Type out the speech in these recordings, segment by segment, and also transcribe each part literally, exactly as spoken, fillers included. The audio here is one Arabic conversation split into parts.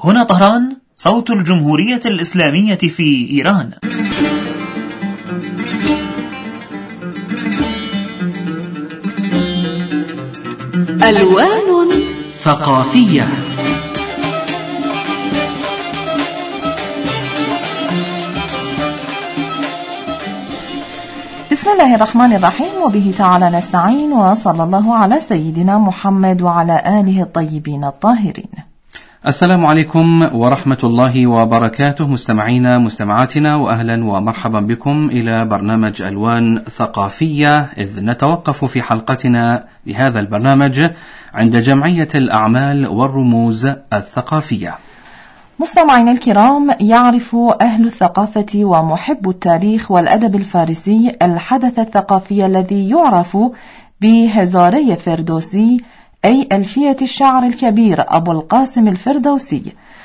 هنا طهران، صوت الجمهورية الإسلامية في إيران. ألوان ثقافية. بسم الله الرحمن الرحيم، وبه تعالى نستعين، وصلى الله على سيدنا محمد وعلى آله الطيبين الطاهرين. السلام عليكم ورحمة الله وبركاته، مستمعينا مستمعاتنا، وأهلا ومرحبا بكم إلى برنامج ألوان ثقافية، إذ نتوقف في حلقتنا لهذا البرنامج عند جمعية الأعمال والرموز الثقافية. مستمعينا الكرام، يعرف أهل الثقافة ومحب التاريخ والأدب الفارسي الحدث الثقافي الذي يعرف بهزاري فردوسي، أي ألفية الشعر الكبير أبو القاسم الفردوسي،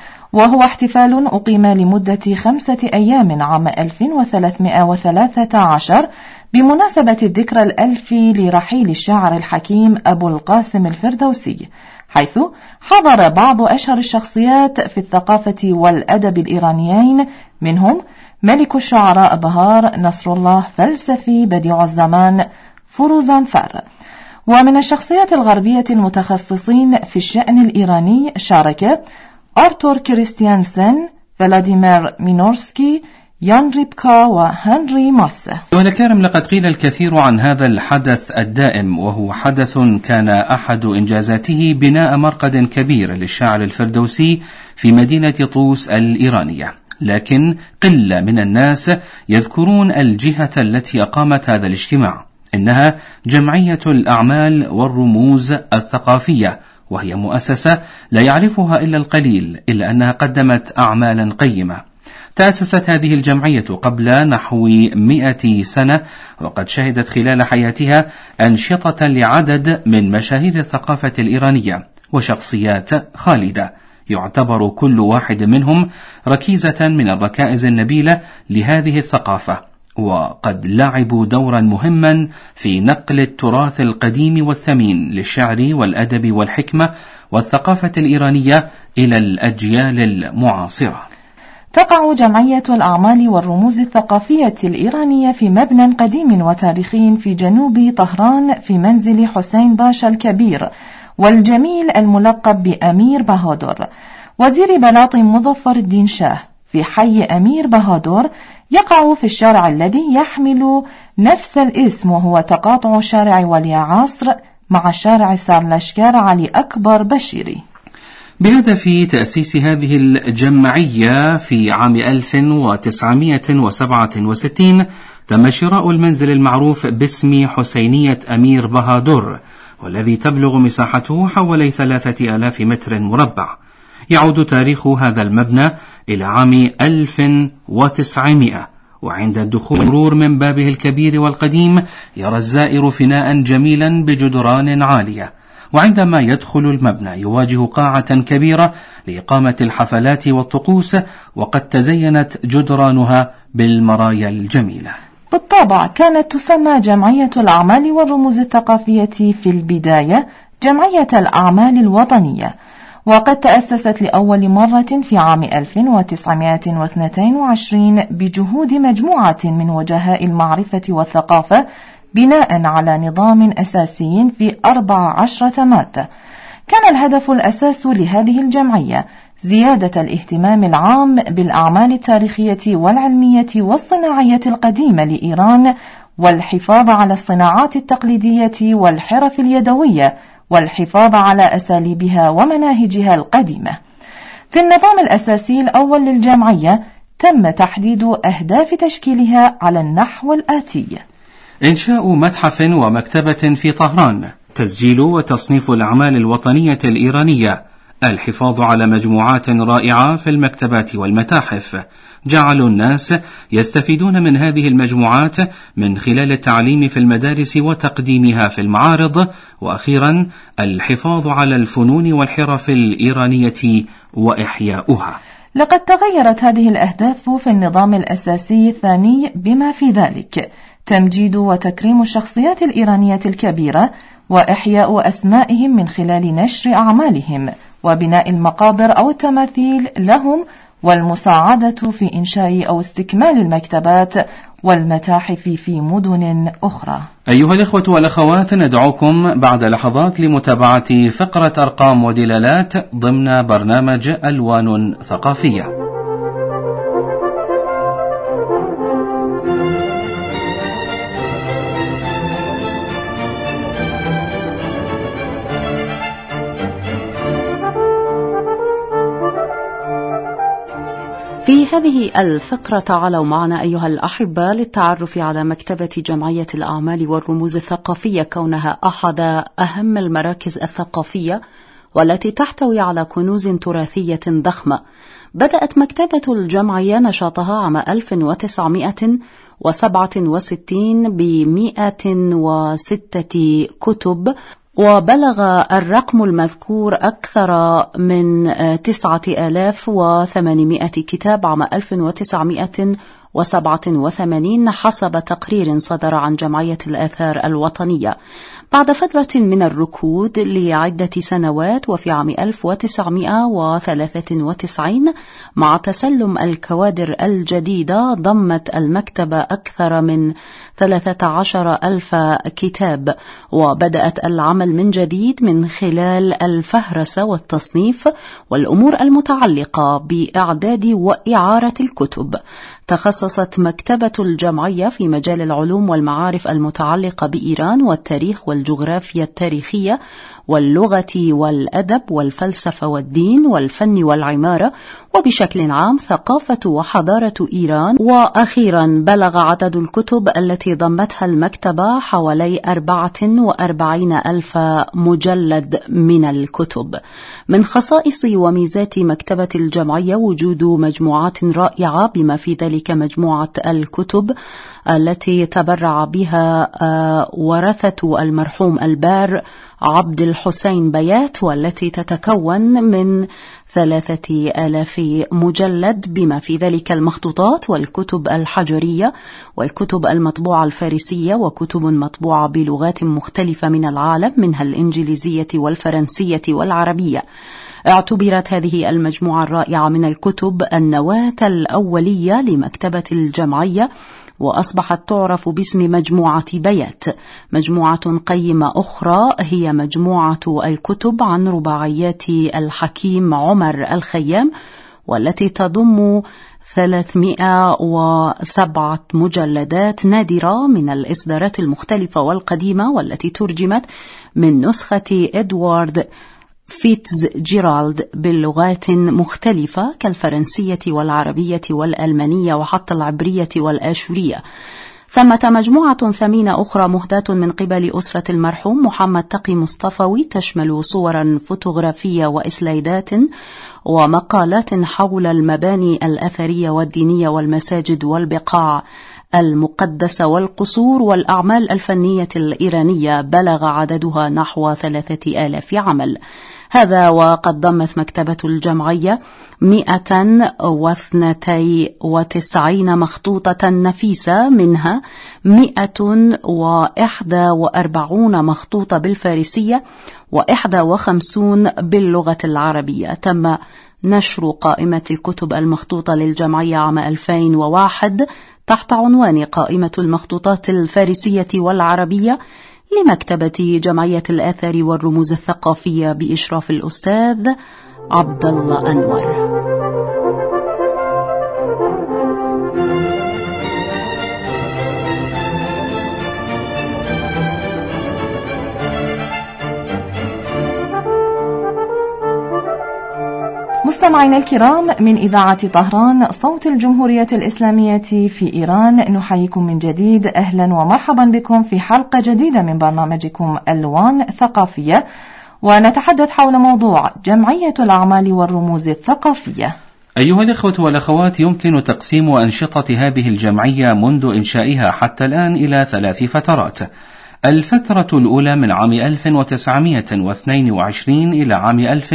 وهو احتفال أقيم لمدة خمسة أيام عام ألف وثلاثمائة وثلاثة عشر بمناسبة الذكرى الألف لرحيل الشاعر الحكيم أبو القاسم الفردوسي، حيث حضر بعض أشهر الشخصيات في الثقافة والأدب الإيرانيين، منهم ملك الشعراء بهار، نصر الله فلسفي، بديع الزمان، فروزانفر. ومن الشخصيات الغربية المتخصصين في الشأن الإيراني شارك أرتور كريستيانسن، فلاديمير مينورسكي، يان ريبكا، وهنري ماسة. والكرام، لقد قيل الكثير عن هذا الحدث الدائم، وهو حدث كان أحد إنجازاته بناء مرقد كبير للشاعر الفردوسي في مدينة طوس الإيرانية، لكن قلة من الناس يذكرون الجهة التي أقامت هذا الاجتماع، إنها جمعية الأعمال والرموز الثقافية، وهي مؤسسة لا يعرفها إلا القليل، إلا أنها قدمت أعمالا قيمة. تأسست هذه الجمعية قبل نحو مئة سنة، وقد شهدت خلال حياتها أنشطة لعدد من مشاهير الثقافة الإيرانية وشخصيات خالدة، يعتبر كل واحد منهم ركيزة من الركائز النبيلة لهذه الثقافة، وقد لعبوا دورا مهما في نقل التراث القديم والثمين للشعر والأدب والحكمة والثقافة الإيرانية إلى الأجيال المعاصرة. تقع جمعية الأعمال والرموز الثقافية الإيرانية في مبنى قديم وتاريخي في جنوب طهران، في منزل حسين باشا الكبير والجميل الملقب بأمير بهادور، وزير بلاط مظفر الدين شاه، في حي أمير بهادور، يقع في الشارع الذي يحمل نفس الاسم، وهو تقاطع شارع ولي عصر مع شارع سارلشكار علي أكبر بشيري. بهدف تأسيس هذه الجمعية في عام ألف وتسعمائة وسبعة وستين تم شراء المنزل المعروف باسم حسينية أمير بهادور، والذي تبلغ مساحته حوالي ثلاثة آلاف متر مربع. يعود تاريخ هذا المبنى إلى عام ألف وتسعمائة، وعند الدخول مرور من بابه الكبير والقديم يرى الزائر فناء جميلا بجدران عالية، وعندما يدخل المبنى يواجه قاعة كبيرة لإقامة الحفلات والطقوس، وقد تزينت جدرانها بالمرايا الجميلة. بالطبع كانت تسمى جمعية الأعمال والرموز الثقافية في البداية جمعية الأعمال الوطنية، وقد تأسست لأول مرة في عام ألف وتسعمائة واثنين وعشرين بجهود مجموعة من وجهاء المعرفة والثقافة، بناء على نظام أساسي في أربع عشرة مادة. كان الهدف الأساس لهذه الجمعية زيادة الاهتمام العام بالأعمال التاريخية والعلمية والصناعية القديمة لإيران، والحفاظ على الصناعات التقليدية والحرف اليدوية، والحفاظ على أساليبها ومناهجها القديمة. في النظام الأساسي الأول للجمعية تم تحديد أهداف تشكيلها على النحو الآتي: إنشاء متحف ومكتبة في طهران، تسجيل وتصنيف الأعمال الوطنية الإيرانية، الحفاظ على مجموعات رائعة في المكتبات والمتاحف، جعل الناس يستفيدون من هذه المجموعات من خلال التعليم في المدارس وتقديمها في المعارض، وأخيرا الحفاظ على الفنون والحرف الإيرانية وإحياؤها. لقد تغيرت هذه الأهداف في النظام الأساسي الثاني، بما في ذلك تمجيد وتكريم الشخصيات الإيرانية الكبيرة، وإحياء أسمائهم من خلال نشر أعمالهم، وبناء المقابر أو التماثيل لهم، والمساعدة في إنشاء أو استكمال المكتبات والمتاحف في مدن أخرى. أيها الإخوة والأخوات، ندعوكم بعد لحظات لمتابعة فقرة أرقام ودلالات ضمن برنامج ألوان ثقافية. في هذه الفقرة تعالوا معنا أيها الأحبة للتعرف على مكتبة جمعية الأعمال والرموز الثقافية، كونها أحد أهم المراكز الثقافية والتي تحتوي على كنوز تراثية ضخمة. بدأت مكتبة الجمعية نشاطها عام ألف وتسعمائة وسبعة وستين بمئة وستة كتب، وبلغ الرقم المذكور أكثر من تسعة آلاف وثمانمائة كتاب عام ألف وتسعمائة وسبعة وثمانين حسب تقرير صدر عن جمعية الآثار الوطنية. بعد فترة من الركود لعدة سنوات، وفي عام ألف وتسعمائة وثلاثة وتسعين مع تسلم الكوادر الجديدة ضمت المكتبة أكثر من ثلاثة عشر ألف كتاب، وبدأت العمل من جديد من خلال الفهرسة والتصنيف والأمور المتعلقة بإعداد وإعارة الكتب. تخصصت مكتبة الجمعية في مجال العلوم والمعارف المتعلقة بإيران والتاريخ والجغرافيا التاريخية واللغة والأدب والفلسفة والدين والفن والعمارة، وبشكل عام ثقافة وحضارة إيران. وأخيرا بلغ عدد الكتب التي ضمتها المكتبة حوالي أربعة وأربعين ألف مجلد من الكتب. من خصائص وميزات مكتبة الجمعية وجود مجموعات رائعة، بما في ذلك مجموعة الكتب التي تبرع بها ورثة المرحوم البار عبد الحسين بيات، والتي تتكون من ثلاثة آلاف مجلد، بما في ذلك المخطوطات والكتب الحجرية والكتب المطبوعة الفارسية وكتب مطبوعة بلغات مختلفة من العالم، منها الإنجليزية والفرنسية والعربية. اعتبرت هذه المجموعة الرائعة من الكتب النواة الأولية لمكتبة الجمعية، وأصبحت تعرف باسم مجموعة بيات. مجموعة قيمة أخرى هي مجموعة الكتب عن رباعيات الحكيم عمر الخيام، والتي تضم ثلاثمائة وسبعة مجلدات نادرة من الإصدارات المختلفة والقديمة، والتي ترجمت من نسخة إدوارد فيتز جيرالد باللغات مختلفة كالفرنسية والعربية والألمانية وحتى العبرية والآشورية. ثمة مجموعة ثمينة أخرى مهداة من قبل أسرة المرحوم محمد تقي مصطفوي، تشمل صورا فوتوغرافية وإسلايدات ومقالات حول المباني الأثرية والدينية والمساجد والبقاع المقدسة والقصور والأعمال الفنية الإيرانية، بلغ عددها نحو ثلاثة آلاف عمل. هذا وقد ضمت مكتبة الجمعية مئة واثنتي وتسعين مخطوطة نفيسة، منها مئة وإحدى وأربعون مخطوطة بالفارسية وإحدى وخمسون باللغة العربية. تم نشر قائمة الكتب المخطوطة للجمعية عام ألفين وواحد تحت عنوان قائمة المخطوطات الفارسية والعربية لمكتبة جمعية الآثار والرموز الثقافية بإشراف الأستاذ عبد الله أنور. مستمعينا الكرام، من إذاعة طهران صوت الجمهورية الإسلامية في إيران، نحييكم من جديد. أهلا ومرحبا بكم في حلقة جديدة من برنامجكم ألوان ثقافية، ونتحدث حول موضوع جمعية الأعمال والرموز الثقافية. أيها الإخوة والأخوات، يمكن تقسيم أنشطة هذه الجمعية منذ إنشائها حتى الآن إلى ثلاث فترات. الفترة الأولى من عام ألف وتسعمائة واثنين وعشرين إلى عام ألف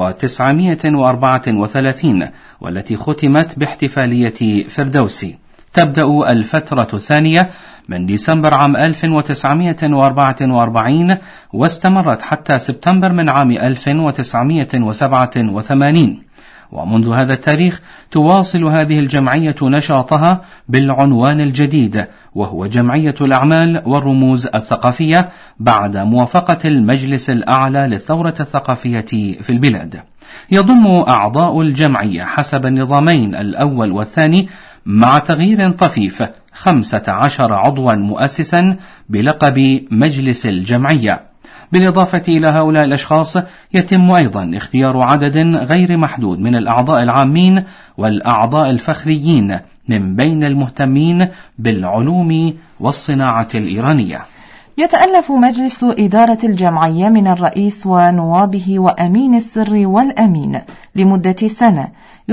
وتسعمائة وأربعة وثلاثين، والتي ختمت باحتفالية فردوسي. تبدأ الفترة الثانية من ديسمبر عام ألف وتسعمائة وأربعة وأربعين واستمرت حتى سبتمبر من عام ألف وتسعمائة وسبعة وثمانين، ومنذ هذا التاريخ تواصل هذه الجمعية نشاطها بالعنوان الجديد، وهو جمعية الأعمال والرموز الثقافية، بعد موافقة المجلس الأعلى للثورة الثقافية في البلاد. يضم أعضاء الجمعية حسب النظامين الأول والثاني مع تغيير طفيف خمسة عشر عضوا مؤسسا بلقب مجلس الجمعية. بالإضافة إلى هؤلاء الأشخاص يتم أيضا اختيار عدد غير محدود من الأعضاء العامين والأعضاء الفخريين من بين المهتمين بالعلوم والصناعة الإيرانية. يتألف مجلس إدارة الجمعية من الرئيس ونوابه وأمين السر والأمين لمدة سنة،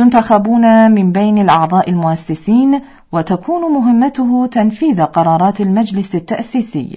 ينتخبون من بين الأعضاء المؤسسين، وتكون مهمته تنفيذ قرارات المجلس التأسيسي.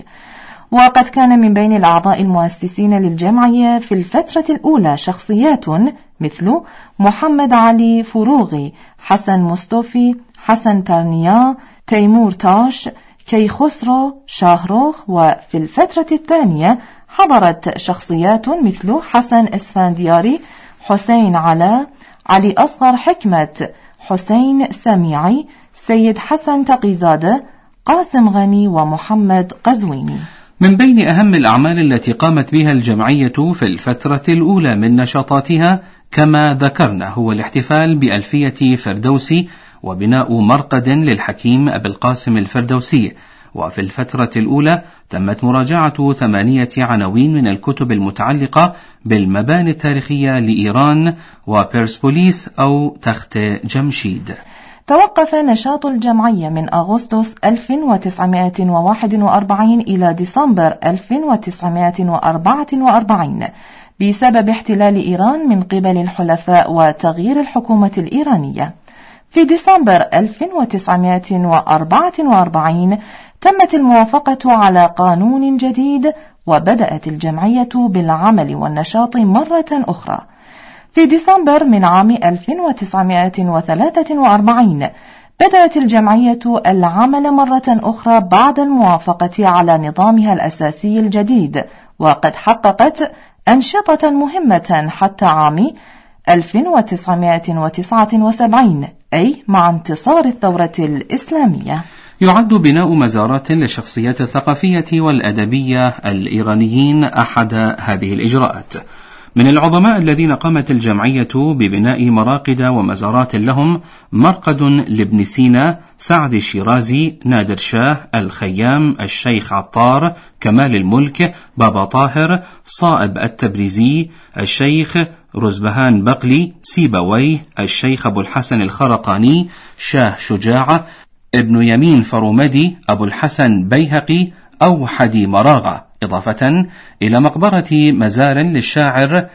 وقد كان من بين الأعضاء المؤسسين للجمعية في الفترة الأولى شخصيات مثل محمد علي فروغي، حسن مصطفي، حسن بارنيا، تيمور تاش، كيخسرو، شاهروخ. وفي الفترة الثانية حضرت شخصيات مثل حسن اسفندياري، حسين علا، علي أصغر حكمة، حسين سميعي، سيد حسن تقيزادة، قاسم غني، ومحمد قزويني. من بين أهم الأعمال التي قامت بها الجمعية في الفترة الأولى من نشاطاتها كما ذكرنا هو الاحتفال بألفية فردوسي وبناء مرقد للحكيم أبي القاسم الفردوسي. وفي الفترة الأولى تمت مراجعة ثمانية عناوين من الكتب المتعلقة بالمباني التاريخية لإيران وبيرسبوليس أو تخت جمشيد. توقف نشاط الجمعية من أغسطس ألف وتسعمائة وواحد وأربعين إلى ديسمبر ألف وتسعمائة وأربعة وأربعين بسبب احتلال إيران من قبل الحلفاء وتغيير الحكومة الإيرانية. في ديسمبر ألف وتسعمائة وأربعة وأربعين تمت الموافقة على قانون جديد، وبدأت الجمعية بالعمل والنشاط مرة أخرى. في ديسمبر من عام ألف وتسعمائة وثلاثة وأربعين بدأت الجمعية العمل مرة أخرى بعد الموافقة على نظامها الأساسي الجديد، وقد حققت أنشطة مهمة حتى عام ألف وتسعمائة وتسعة وسبعين، أي مع انتصار الثورة الإسلامية. يعد بناء مزارات للشخصيات الثقافية والأدبية الإيرانيين أحد هذه الإجراءات. من العظماء الذين قامت الجمعية ببناء مراقد ومزارات لهم مرقد لابن سينا، سعد الشيرازي، نادر شاه، الخيام، الشيخ عطار، كمال الملك، بابا طاهر، صائب التبريزي، الشيخ رزبهان بقلي، سيبويه، الشيخ أبو الحسن الخرقاني، شاه شجاع، ابن يمين فرومدي، أبو الحسن بيهقي أو حدي مراغة، إضافة إلى مقبرة مزار للشاعر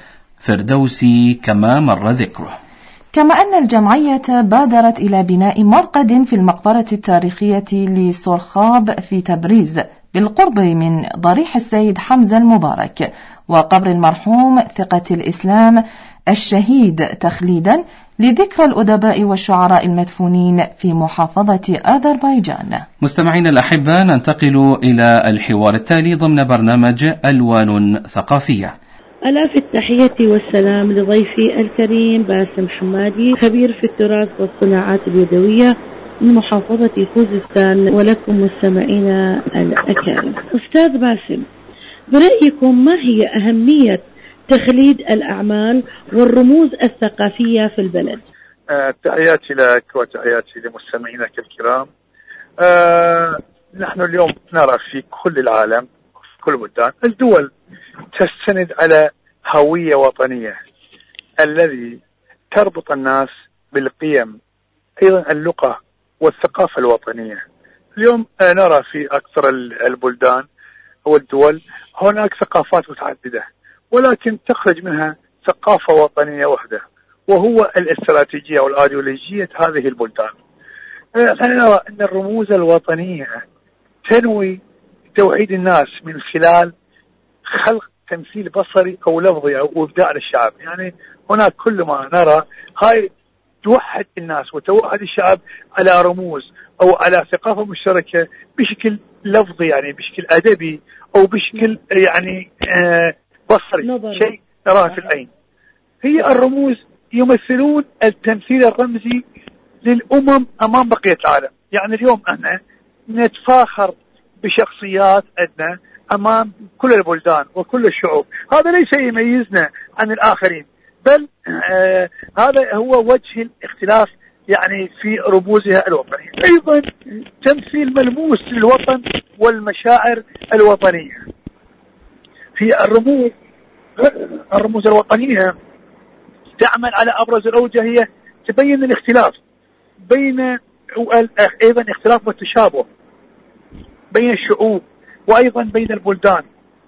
فردوسي كما مر ذكره. كما أن الجمعية بادرت إلى بناء مرقد في المقبرة التاريخية لسورخاب في تبريز بالقرب من ضريح السيد حمزة المبارك، وقبر المرحوم ثقة الإسلام الشهيد تخليدا لذكرى الأدباء والشعراء المدفونين في محافظة أذربيجان. مستمعينا الأحبة، ننتقل إلى الحوار التالي ضمن برنامج ألوان ثقافية. ألاف التحية والسلام لضيفي الكريم باسم حمادي، خبير في التراث والصناعات اليدوية من محافظة خوزستان، ولكم مستمعين الأكارم. أستاذ باسم، برأيكم ما هي أهمية تخليد الأعمال والرموز الثقافية في البلد؟ أه تحياتي لك وتحياتي لمستمعينك الكرام. أه نحن اليوم نرى في كل العالم في كل بلدان الدول تستند على هوية وطنية الذي تربط الناس بالقيم، أيضا اللغة والثقافة الوطنية. اليوم نرى في أكثر البلدان والدول هناك ثقافات متعددة، ولكن تخرج منها ثقافة وطنية واحدة، وهو الاستراتيجية والأيديولوجية هذه البلدان. نرى أن الرموز الوطنية تنوي توحيد الناس من خلال خلق تمثيل بصري أو لفظي أو إبداع للشعب. يعني هناك كل ما نرى هاي توحد الناس وتوحد الشعب على رموز أو على ثقافة مشتركة بشكل لفظي، يعني بشكل أدبي أو بشكل يعني آه بصري، شيء تراه في العين. هي الرموز يمثلون التمثيل الرمزي للأمم أمام بقية العالم. يعني اليوم أنا نتفاخر بشخصيات عندنا أمام كل البلدان وكل الشعوب، هذا ليس يميزنا عن الآخرين، بل آه هذا هو وجه الاختلاف يعني في رموزها الوطنية. أيضا تمثيل ملموس للوطن والمشاعر الوطنية. في الرموز الرموز الوطنية تعمل على أبرز الأوجه، هي تبين الاختلاف بين أيضا اختلاف والتشابه بين الشعوب وأيضا بين البلدان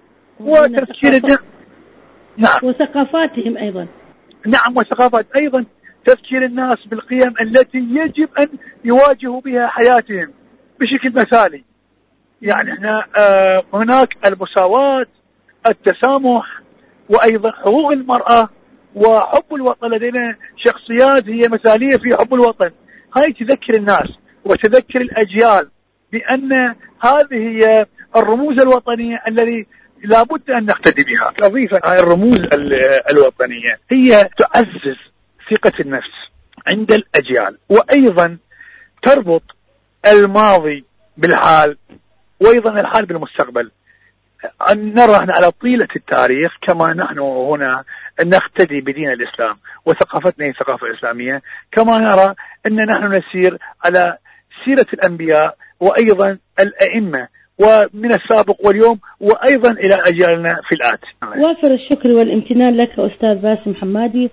وتفكير نعم وثقافاتهم أيضا نعم وثقافات أيضا تفكير الناس بالقيم التي يجب أن يواجهوا بها حياتهم بشكل مثالي. يعني احنا آه هناك المساواة، التسامح، وأيضا حقوق المرأة وحب الوطن. لدينا شخصيات هي مثالية في حب الوطن. هاي تذكر الناس وتذكر الأجيال بأن هذه هي الرموز الوطنية التي لابد أن نقتدي بها. أضيف هاي الرموز الوطنية هي تعزز ثقة النفس عند الأجيال، وأيضا تربط الماضي بالحال وأيضا الحال بالمستقبل. أن نرى على طيلة التاريخ كما نحن هنا نقتدي بدين الإسلام وثقافتنا هي الثقافة الإسلامية، كما نرى أن نحن نسير على سيرة الأنبياء وأيضا الأئمة ومن السابق واليوم وأيضا إلى أجيالنا في الآتي. وافر الشكر والامتنان لك أستاذ باسم حمادي،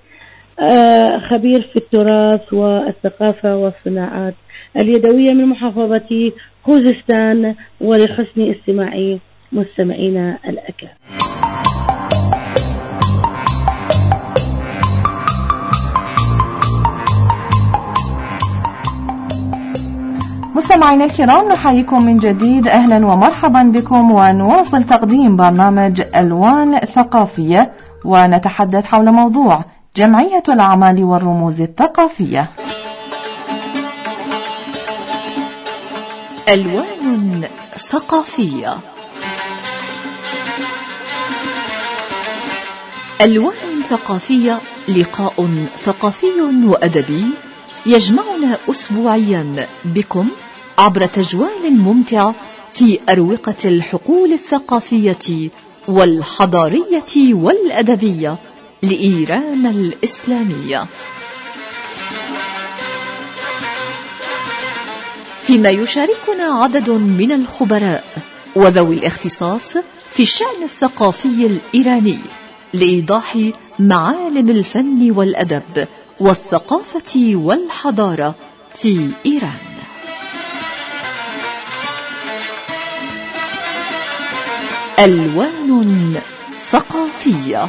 خبير في التراث والثقافة والصناعات اليدوية من محافظة خوزستان، ولحسن استماع مستمعينا الأكارم. مستمعينا الكرام، نحييكم من جديد، أهلا ومرحبا بكم، ونواصل تقديم برنامج ألوان ثقافية، ونتحدث حول موضوع جمعية الأعمال والرموز الثقافية. ألوان ثقافية. ألوان ثقافية لقاء ثقافي وأدبي يجمعنا أسبوعيا بكم عبر تجوال ممتع في أروقة الحقول الثقافية والحضارية والأدبية لإيران الإسلامية، فيما يشاركنا عدد من الخبراء وذوي الاختصاص في الشأن الثقافي الإيراني لإيضاح معالم الفن والأدب والثقافة والحضارة في إيران. ألوان ثقافية.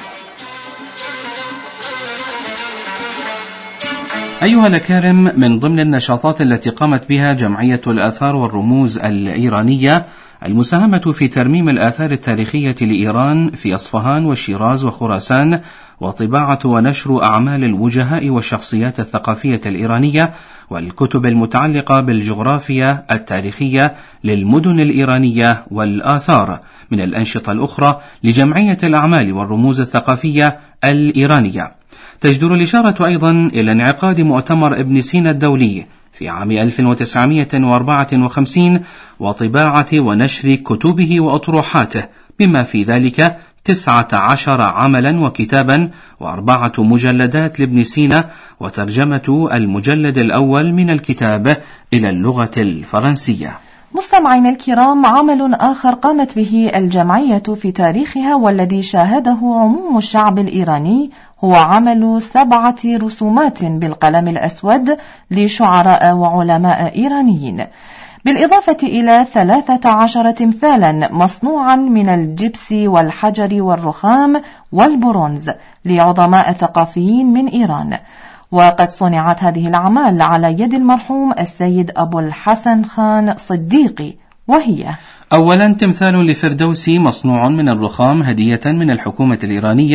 أيها الأكارم، من ضمن النشاطات التي قامت بها جمعية الآثار والرموز الإيرانية المساهمة في ترميم الآثار التاريخية لإيران في أصفهان والشيراز وخراسان، وطباعة ونشر أعمال الوجهاء والشخصيات الثقافية الإيرانية والكتب المتعلقة بالجغرافيا التاريخية للمدن الإيرانية والآثار من الأنشطة الأخرى لجمعية الأعمال والرموز الثقافية الإيرانية. تجدر الإشارة أيضا إلى انعقاد مؤتمر ابن سينا الدولي في عام ألف وتسعمائة وأربعة وخمسين وطباعة ونشر كتبه وأطروحاته، بما في ذلك تسعة عشر عملا وكتابا وأربعة مجلدات لابن سينا، وترجمة المجلد الأول من الكتاب إلى اللغة الفرنسية. مستمعينا الكرام، عمل آخر قامت به الجمعية في تاريخها والذي شاهده عموم الشعب الإيراني هو عمل سبعة رسومات بالقلم الأسود لشعراء وعلماء إيرانيين، بالإضافة إلى ثلاثة عشر تمثالا مصنوعا من الجبس والحجر والرخام والبرونز لعظماء ثقافيين من إيران. وقد صنعت هذه الأعمال على يد المرحوم السيد أبو الحسن خان صديقي، وهي: أولا، تمثال لفردوسي مصنوع من الرخام هدية من الحكومة الإيرانية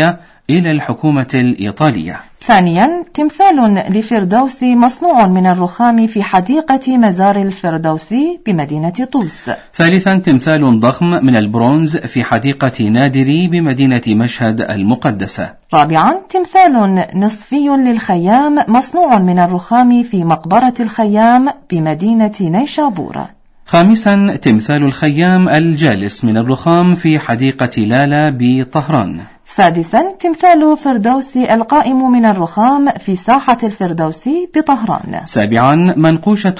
إلى الحكومة الإيطالية. ثانيا، تمثال لفردوسي مصنوع من الرخام في حديقة مزار الفردوسي بمدينة طوس. ثالثا، تمثال ضخم من البرونز في حديقة نادري بمدينة مشهد المقدسة. رابعا، تمثال نصفي للخيام مصنوع من الرخام في مقبرة الخيام بمدينة نيشابور. خامسا، تمثال الخيام الجالس من الرخام في حديقة لالا بطهران. سادسا، تمثال فردوسي القائم من الرخام في ساحة الفردوسي بطهران. سابعا، منقوشة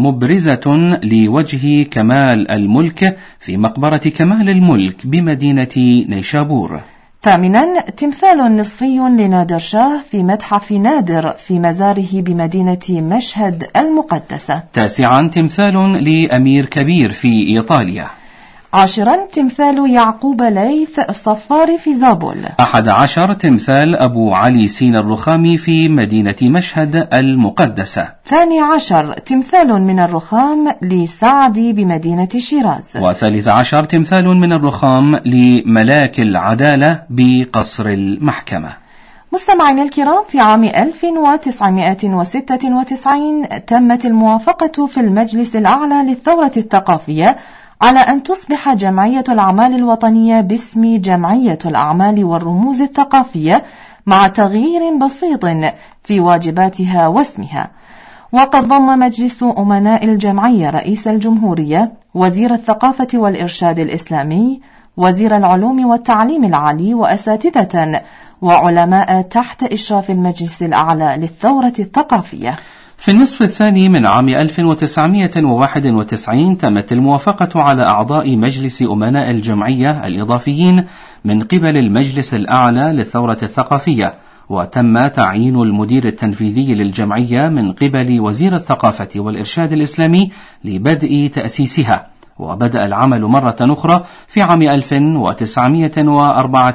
مبرزة لوجه كمال الملك في مقبرة كمال الملك بمدينة نيشابور. ثامنا، تمثال نصفي لنادر شاه في متحف نادر في مزاره بمدينة مشهد المقدسة. تاسعا، تمثال لأمير كبير في إيطاليا. عاشرا، تمثال يعقوب ليث الصفار في زابل. أحد عشر، تمثال أبو علي سين الرخامي في مدينة مشهد المقدسة. ثاني عشر، تمثال من الرخام لسعدي بمدينة شيراز. وثالث عشر، تمثال من الرخام لملاك العدالة بقصر المحكمة. مستمعينا الكرام، في عام ألف وتسعمائة وستة وتسعين تمت الموافقة في المجلس الأعلى للثورة الثقافية على أن تصبح جمعية الأعمال الوطنية باسم جمعية الأعمال والرموز الثقافية مع تغيير بسيط في واجباتها واسمها. وقد ضم مجلس أمناء الجمعية رئيس الجمهورية، وزير الثقافة والإرشاد الإسلامي، وزير العلوم والتعليم العالي، وأساتذة وعلماء تحت إشراف المجلس الأعلى للثورة الثقافية. في النصف الثاني من عام ألف وتسعمائة وواحد وتسعين تمت الموافقة على أعضاء مجلس أمناء الجمعية الإضافيين من قبل المجلس الأعلى للثورة الثقافية، وتم تعيين المدير التنفيذي للجمعية من قبل وزير الثقافة والإرشاد الإسلامي لبدء تأسيسها، وبدأ العمل مرة أخرى في عام ألف وتسعمائة وأربعة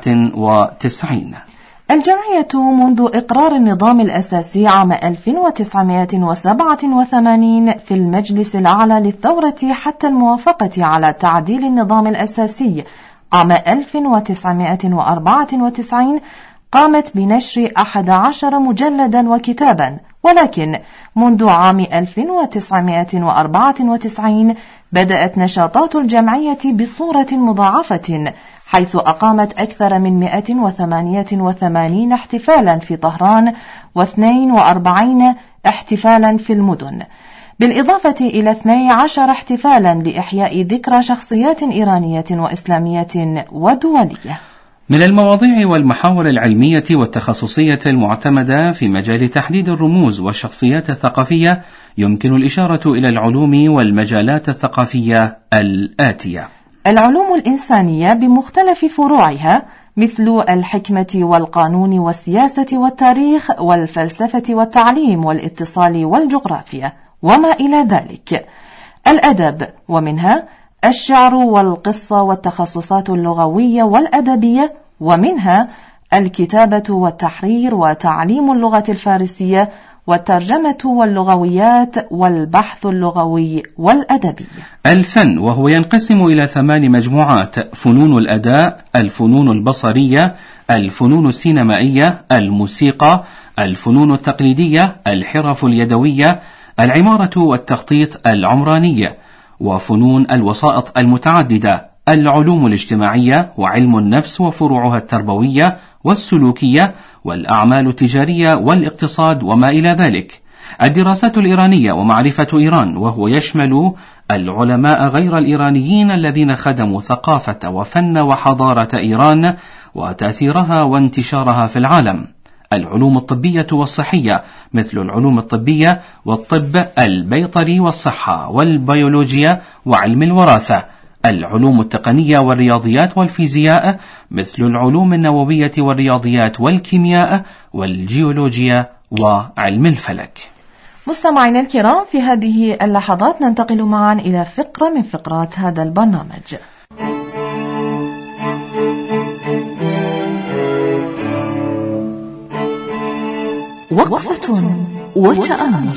وتسعين. الجمعية منذ إقرار النظام الأساسي عام ألف وتسعمائة وسبعة وثمانين في المجلس الأعلى للثورة حتى الموافقة على تعديل النظام الأساسي عام ألف وتسعمائة وأربعة وتسعين قامت بنشر أحد عشر مجلدا وكتابا، ولكن منذ عام ألف وتسعمائة وأربعة وتسعين بدأت نشاطات الجمعية بصورة مضاعفة، حيث أقامت أكثر من مئة وثمانية وثمانين احتفالا في طهران واثنين وأربعين احتفالا في المدن، بالإضافة إلى اثني عشر احتفالا لإحياء ذكرى شخصيات إيرانية وإسلامية ودولية. من المواضيع والمحاور العلمية والتخصصية المعتمدة في مجال تحديد الرموز والشخصيات الثقافية يمكن الإشارة إلى العلوم والمجالات الثقافية الآتية: العلوم الإنسانية بمختلف فروعها مثل الحكمة والقانون والسياسة والتاريخ والفلسفة والتعليم والاتصال والجغرافيا وما إلى ذلك. الأدب، ومنها الشعر والقصة والتخصصات اللغوية والأدبية، ومنها الكتابة والتحرير وتعليم اللغة الفارسية والترجمة واللغويات والبحث اللغوي والأدبي. الفن، وهو ينقسم إلى ثمان مجموعات: فنون الأداء، الفنون البصرية، الفنون السينمائية، الموسيقى، الفنون التقليدية، الحرف اليدوية، العمارة والتخطيط العمرانية، وفنون الوسائط المتعددة، العلوم الاجتماعية وعلم النفس وفروعها التربوية والسلوكية والأعمال التجارية والاقتصاد وما إلى ذلك، الدراسات الإيرانية ومعرفة إيران، وهو يشمل العلماء غير الإيرانيين الذين خدموا ثقافة وفن وحضارة إيران وتأثيرها وانتشارها في العالم، العلوم الطبية والصحية مثل العلوم الطبية والطب البيطري والصحة والبيولوجيا وعلم الوراثة، العلوم التقنية والرياضيات والفيزياء مثل العلوم النووية والرياضيات والكيمياء والجيولوجيا وعلم الفلك. مستمعينا الكرام، في هذه اللحظات ننتقل معا إلى فقرة من فقرات هذا البرنامج. وقفة وتأمل.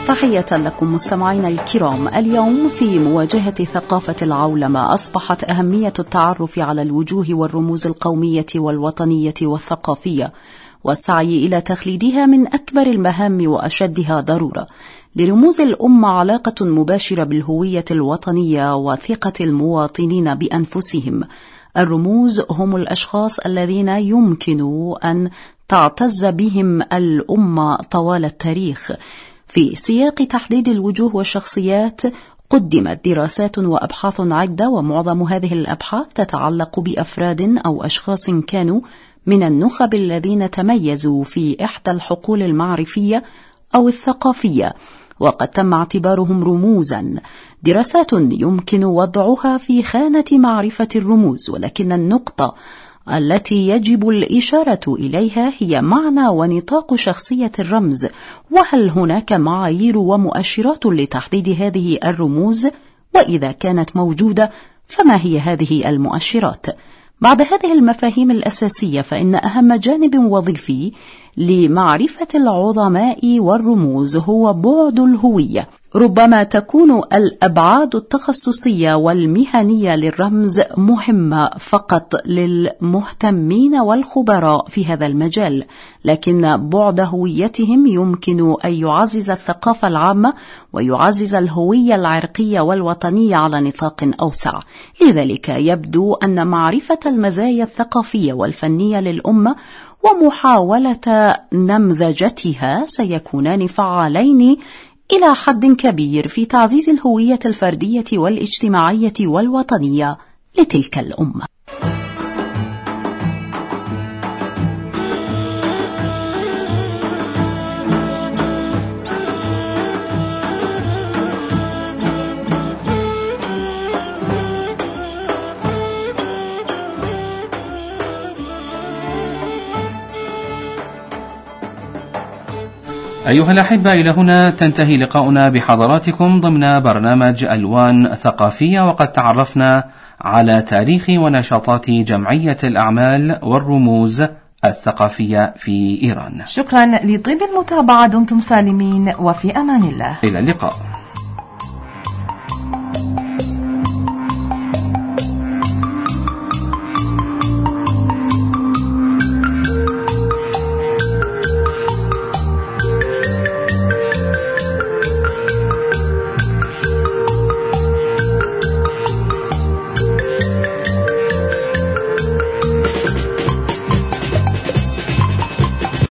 تحية لكم مستمعينا الكرام. اليوم في مواجهة ثقافة العولمة أصبحت أهمية التعرف على الوجوه والرموز القومية والوطنية والثقافية والسعي إلى تخليدها من أكبر المهام وأشدها ضرورة. لرموز الأمة علاقة مباشرة بالهوية الوطنية وثقة المواطنين بأنفسهم. الرموز هم الأشخاص الذين يمكن أن تعتز بهم الأمة طوال التاريخ. في سياق تحديد الوجوه والشخصيات قدمت دراسات وأبحاث عدة، ومعظم هذه الأبحاث تتعلق بأفراد أو أشخاص كانوا من النخب الذين تميزوا في إحدى الحقول المعرفية أو الثقافية، وقد تم اعتبارهم رموزا. دراسات يمكن وضعها في خانة معرفة الرموز، ولكن النقطة التي يجب الإشارة إليها هي معنى ونطاق شخصية الرمز، وهل هناك معايير ومؤشرات لتحديد هذه الرموز؟ وإذا كانت موجودة فما هي هذه المؤشرات؟ بعد هذه المفاهيم الأساسية فإن أهم جانب وظيفي لمعرفة العظماء والرموز هو بعد الهوية. ربما تكون الأبعاد التخصصية والمهنية للرمز مهمة فقط للمهتمين والخبراء في هذا المجال، لكن بعد هويتهم يمكن أن يعزز الثقافة العامة ويعزز الهوية العرقية والوطنية على نطاق أوسع. لذلك يبدو أن معرفة المزايا الثقافية والفنية للأمة ومحاولة نمذجتها سيكونان فعالين إلى حد كبير في تعزيز الهوية الفردية والاجتماعية والوطنية لتلك الأمة. أيها الأحبة، إلى هنا تنتهي لقاؤنا بحضراتكم ضمن برنامج ألوان ثقافية، وقد تعرفنا على تاريخ ونشاطات جمعية الأعمال والرموز الثقافية في إيران. شكرا لطيب المتابعة، دمتم سالمين وفي أمان الله. إلى اللقاء.